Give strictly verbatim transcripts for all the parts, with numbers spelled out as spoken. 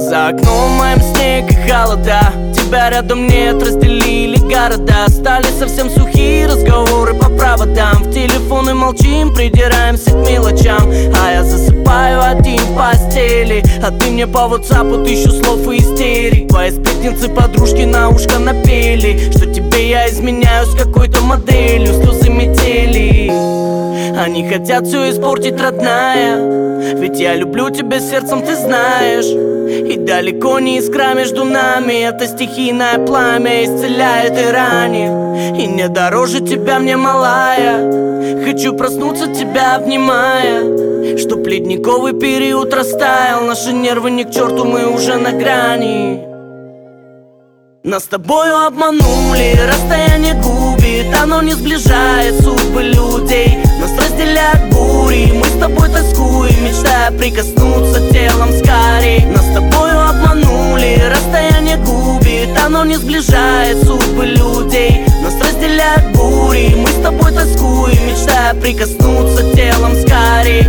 за окном моим снег и холода. Тебя рядом нет, разделили города. Стали совсем сухие разговоры по проводам. В телефоны молчим, придираемся к мелочам. А я засыпаю один в постели, а ты мне по ватсапу тысячу слов и истерик. Твои сплетницы подружки на ушко напели, что тебе я изменяю с какой-то моделью. Слезы метели, они хотят все испортить, родная. Ведь я люблю тебя сердцем, ты знаешь. И далеко не искра между нами. Это стихийное пламя исцеляет и ранит. И не дороже тебя мне, малая. Хочу проснуться, тебя обнимая. Чтоб ледниковый период растаял. Наши нервы ни к черту, мы уже на грани. Нас с тобою обманули, расстояние губит, оно не сближает судьбы людей. Нас разделяют бури, мы с тобой тоскуем, мечтая прикоснуться телом скорей. Нас с тобою обманули, расстояние губит, оно не сближает судьбы людей. Нас разделяют бури, мы с тобой тоскуем, мечтая прикоснуться телом скорей.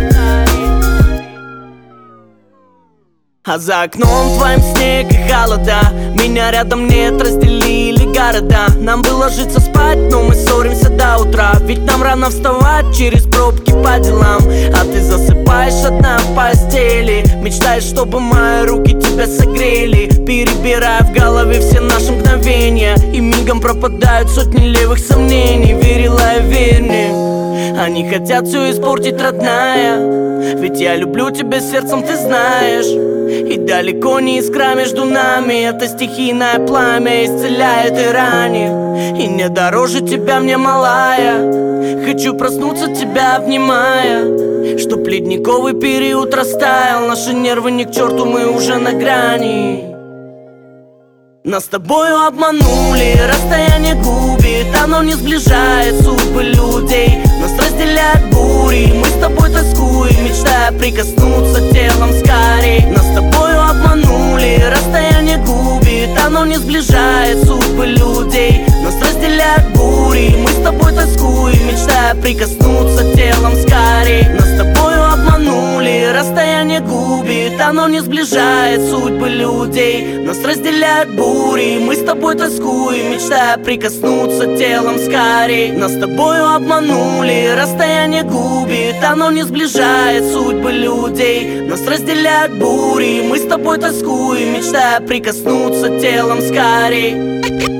А за окном твоим снег и холода. Меня рядом нет, разделили города. Нам бы ложиться спать, но мы ссоримся до утра. Ведь нам рано вставать через пробки по делам. А ты засыпаешь одна в постели, мечтаешь, чтобы мои руки тебя согрели. Перебирая в голове все наши мгновения, и мигом пропадают сотни левых сомнений. Верила и верь мне, они хотят все испортить, родная. Ведь я люблю тебя сердцем, ты знаешь. И далеко не искра между нами. Это стихийное пламя исцеляет и ранит. И не дороже тебя мне, малая. Хочу проснуться, тебя обнимая. Чтоб ледниковый период растаял. Наши нервы ни к черту, мы уже на грани. Нас с тобою обманули, расстояние губит, оно не сближает судьбы людей. Нас разделяют бури, мы с тобой тоскуем, мечтая прикоснуться телом скорей. Нас с тобою обманули, расстояние губит, оно не сближает судьбы людей. Нас разделяют бури, мы с тобой тоскуем, мечтая прикоснуться телом скорей. Нас с тобою обманули, расстояние губит, оно не сближает судьбы людей. Нас разделяют бури, мы с тобой тоскуем, мечтая прикоснуться телом скорей. Нас с тобою обманули, расстояние губит, оно не сближает судьбы людей. Нас разделяют бури, мы с тобой тоскуем, мечтая прикоснуться телом скорей.